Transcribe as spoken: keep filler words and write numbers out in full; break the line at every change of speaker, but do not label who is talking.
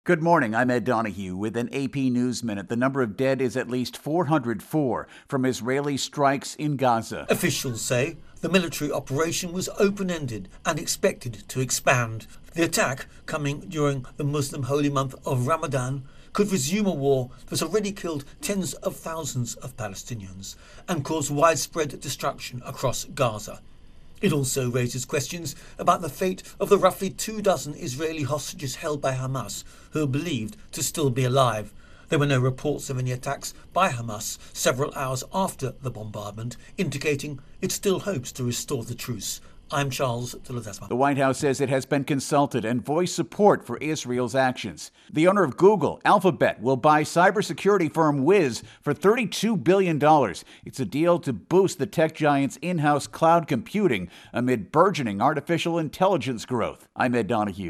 Good morning. I'm Ed Donahue with an A P News Minute. The number of dead is at least four hundred four from Israeli strikes in Gaza.
Officials say the military operation was open-ended and expected to expand. The attack, coming during the Muslim holy month of Ramadan, could resume a war that's already killed tens of thousands of Palestinians and caused widespread destruction across Gaza. It also raises questions about the fate of the roughly two dozen Israeli hostages held by Hamas who are believed to still be alive. There were no reports of any attacks by Hamas several hours after the bombardment, indicating it still hopes to restore the truce. I'm Charles de Ledesma.
The White House says it has been consulted and voiced support for Israel's actions. The owner of Google, Alphabet, will buy cybersecurity firm Wiz for thirty-two billion dollars. It's a deal to boost the tech giant's in-house cloud computing amid burgeoning artificial intelligence growth. I'm Ed Donahue.